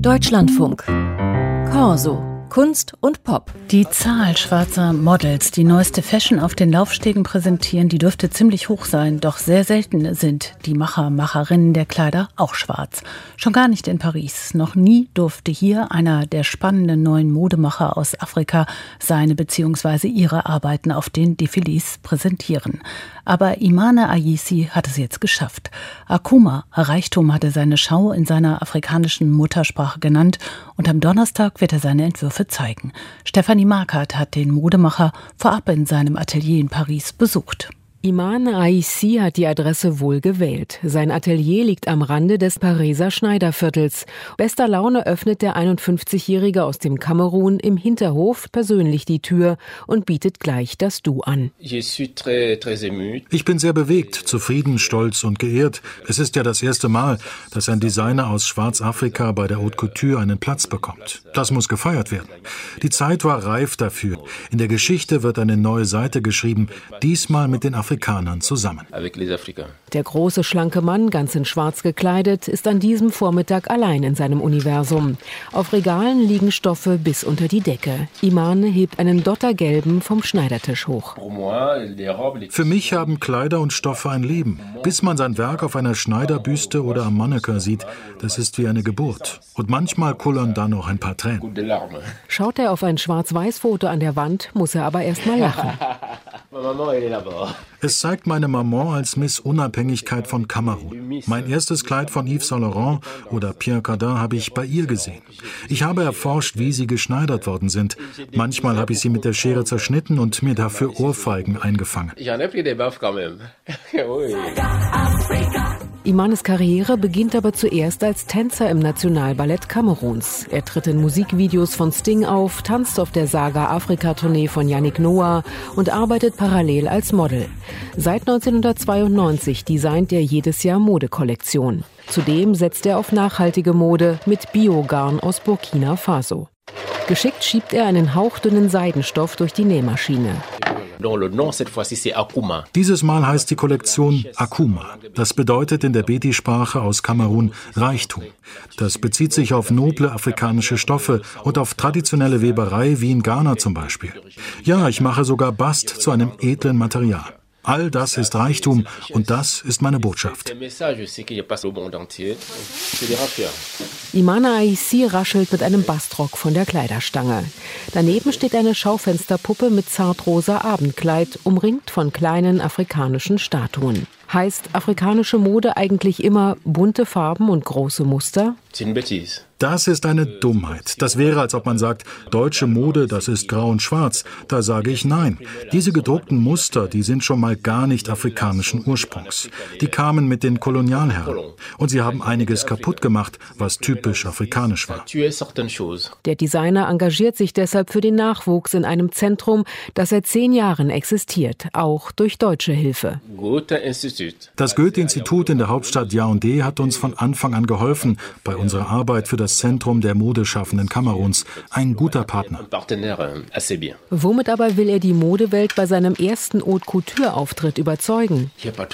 Deutschlandfunk. Corso. Kunst und Pop. Die Zahl schwarzer Models, die neueste Fashion auf den Laufstegen präsentieren, die dürfte ziemlich hoch sein. Doch sehr selten sind die Macherinnen der Kleider auch schwarz. Schon gar nicht in Paris. Noch nie durfte hier einer der spannenden neuen Modemacher aus Afrika seine bzw. ihre Arbeiten auf den Defilés präsentieren. Aber Imane Ayissi hat es jetzt geschafft. Akuma, Reichtum, hatte seine Schau in seiner afrikanischen Muttersprache genannt und am Donnerstag wird er seine Entwürfe zeigen. Stefanie Markert hat den Modemacher vorab in seinem Atelier in Paris besucht. Imane Ayissi hat die Adresse wohl gewählt. Sein Atelier liegt am Rande des Pariser Schneiderviertels. Bester Laune öffnet der 51-Jährige aus dem Kamerun im Hinterhof persönlich die Tür und bietet gleich das Du an. Ich bin sehr bewegt, zufrieden, stolz und geehrt. Es ist ja das erste Mal, dass ein Designer aus Schwarzafrika bei der Haute Couture einen Platz bekommt. Das muss gefeiert werden. Die Zeit war reif dafür. In der Geschichte wird eine neue Seite geschrieben, diesmal mit den Afrikanern zusammen. Der große, schlanke Mann, ganz in schwarz gekleidet, ist an diesem Vormittag allein in seinem Universum. Auf Regalen liegen Stoffe bis unter die Decke. Imane hebt einen Dottergelben vom Schneidertisch hoch. Für mich haben Kleider und Stoffe ein Leben. Bis man sein Werk auf einer Schneiderbüste oder am Mannequin sieht, das ist wie eine Geburt. Und manchmal kullern da noch ein paar Tränen. Schaut er auf ein Schwarz-Weiß-Foto an der Wand, muss er aber erst mal lachen. Es zeigt meine Maman als Miss Unabhängigkeit von Kamerun. Mein erstes Kleid von Yves Saint Laurent oder Pierre Cardin habe ich bei ihr gesehen. Ich habe erforscht, wie sie geschneidert worden sind. Manchmal habe ich sie mit der Schere zerschnitten und mir dafür Ohrfeigen eingefangen. Imanes Karriere beginnt aber zuerst als Tänzer im Nationalballett Kameruns. Er tritt in Musikvideos von Sting auf, tanzt auf der Saga-Afrika-Tournee von Yannick Noah und arbeitet parallel als Model. Seit 1992 designt er jedes Jahr Modekollektionen. Zudem setzt er auf nachhaltige Mode mit Biogarn aus Burkina Faso. Geschickt schiebt er einen hauchdünnen Seidenstoff durch die Nähmaschine. Dieses Mal heißt die Kollektion Akuma. Das bedeutet in der Beti-Sprache aus Kamerun Reichtum. Das bezieht sich auf noble afrikanische Stoffe und auf traditionelle Weberei wie in Ghana zum Beispiel. Ja, ich mache sogar Bast zu einem edlen Material. All das ist Reichtum und das ist meine Botschaft. Imane Ayissi raschelt mit einem Bastrock von der Kleiderstange. Daneben steht eine Schaufensterpuppe mit zartrosa Abendkleid, umringt von kleinen afrikanischen Statuen. Heißt afrikanische Mode eigentlich immer bunte Farben und große Muster? Das ist eine Dummheit. Das wäre, als ob man sagt, deutsche Mode, das ist grau und schwarz. Da sage ich nein. Diese gedruckten Muster, die sind schon mal gar nicht afrikanischen Ursprungs. Die kamen mit den Kolonialherren. Und sie haben einiges kaputt gemacht, was typisch afrikanisch war. Der Designer engagiert sich deshalb für den Nachwuchs in einem Zentrum, das seit 10 Jahren existiert, auch durch deutsche Hilfe. Das Goethe-Institut in der Hauptstadt Yaoundé hat uns von Anfang an geholfen bei unserer Arbeit für das Zentrum der Modeschaffenden Kameruns. Ein guter Partner. Womit aber will er die Modewelt bei seinem ersten Haute Couture-Auftritt überzeugen?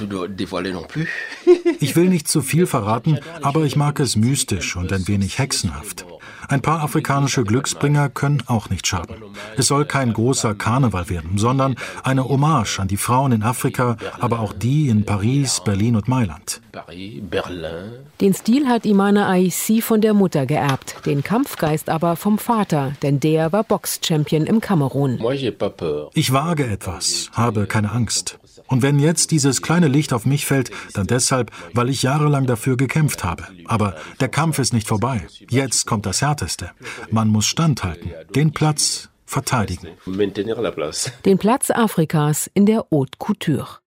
Ich will nicht zu viel verraten, aber ich mag es mystisch und ein wenig hexenhaft. Ein paar afrikanische Glücksbringer können auch nicht schaden. Es soll kein großer Karneval werden, sondern eine Hommage an die Frauen in Afrika, aber auch die in Paris, Berlin und Mailand. Den Stil hat Imane Ayissi von der Mutter geerbt, den Kampfgeist aber vom Vater, denn der war Box-Champion im Kamerun. Ich wage etwas, habe keine Angst. Und wenn jetzt dieses kleine Licht auf mich fällt, dann deshalb, weil ich jahrelang dafür gekämpft habe. Aber der Kampf ist nicht vorbei. Jetzt kommt das Härteste. Man muss standhalten, den Platz verteidigen. Den Platz Afrikas in der Haute Couture.